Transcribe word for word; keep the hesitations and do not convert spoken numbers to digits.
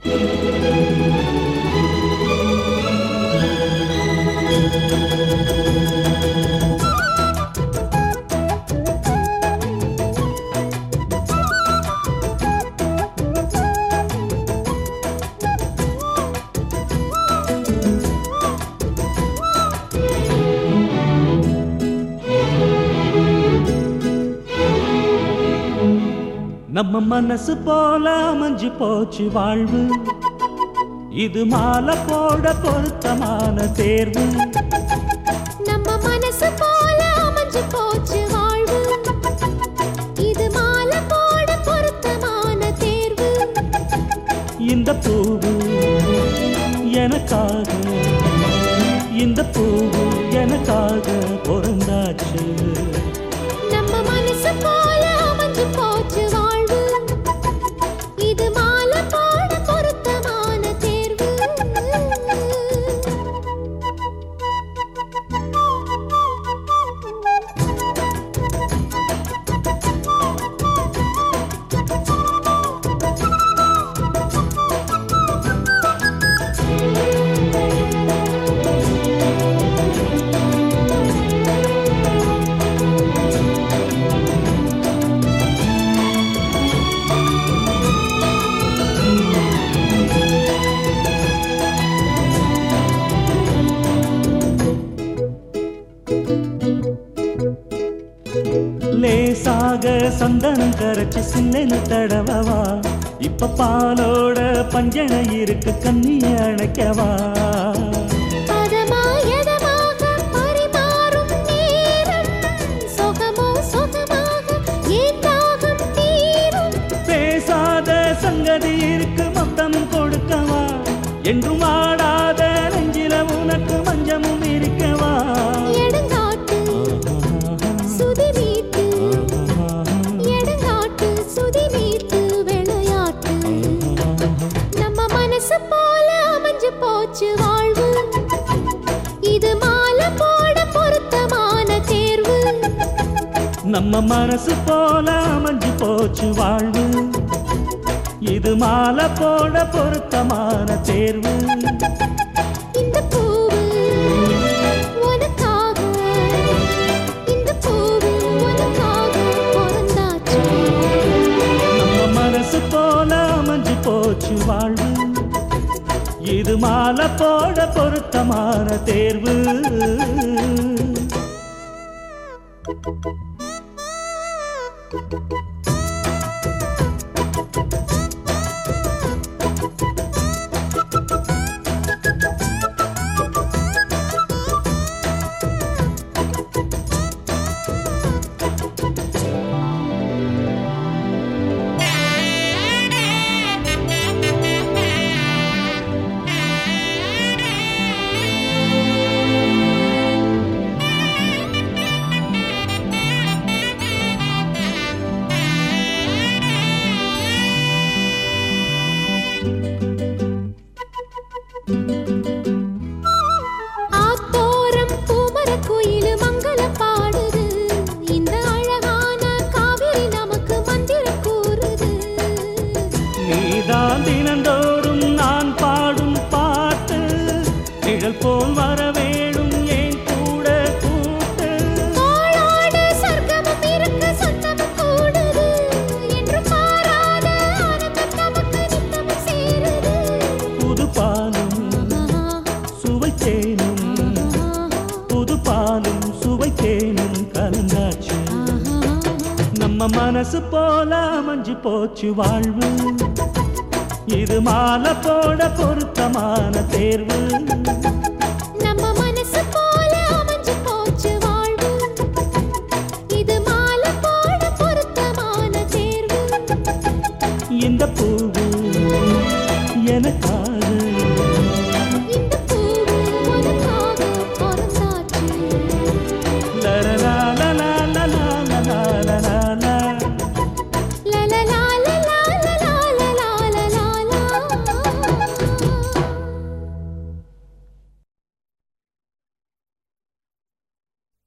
நம்ம மனசு போல அமைஞ்சு போச்சு வாழ்வு, இது மாலை போட பொருத்தமான தேர்வு. நம்ம மனசு போல அமைஞ்சு போச்சு வாழ்வு, இது மாலை போட பொருத்தமான தேர்வு. இந்த பூவு எனக்காக, இந்த பூவு எனக்காக பொருந்தாச்சு. நம்ம மனசு போல அமைஞ்சு போச்சு வாழ்வு, இது மாலை போட பொருத்தமான தேர்வு. லேசாக சந்தனம் கரைச்சு சின்னென்னு தடவவா, இப்ப பாலோட பஞ்சனை இருக்கு கண்ணிய அணைக்கவா. பேசாத சங்கதி இருக்கு மொத்தம் கொடுக்கவா, என்றும் ஆடாத நெஞ்சில உனக்கு மஞ்சமும் இருக்கவா. போல அமைஞ்சு போச்சு வாழ்வு, இது மாலை போட பொருத்தமான தேர்வு. நம்ம மனசு போல அமைஞ்சு போச்சு வாழ்வு, இது மாலை போட பொருத்தமான தேர்வு. இந்த பூவு உனக்காக, இந்த பூவு உனக்காக பொருந்தாச்சு. நம்ம மனசு போல அமைஞ்சு போச்சு வாழ்வு, இது மாலை போட பொருத்தமான தேர்வு. ஆத்தோரம் பூமர குயிலு மங்களம் பாடுது, இந்த அழகான காவிரி நமக்கு மந்திரம் கூறுது. நீதான் தினந்தோறும் நான் பாடும் பாட்டு, நிழல் போல் வர வேணும் ஏன் கூட கூட்டு. தோளோடு சொர்க்கமும் இருக்கு சொந்தமும் கூடுது, என்று மாறாத ஆனந்தம் நமக்கு நித்தமும் சேருது. புது பாலும் சுவை தேனும், புது பாலும் சுவை தேனும் கலந்தாச்சு. நம்ம மனசு போல அமைஞ்சு போச்சு வாழ்வு, இது மாலை போட பொருத்தமான தேர்வு. நம்ம மனசு போல அமைஞ்சு போச்சு வாழ்வு, இது மாலை போட பொருத்தமான தேர்வு. இந்த பூவு எனக்கா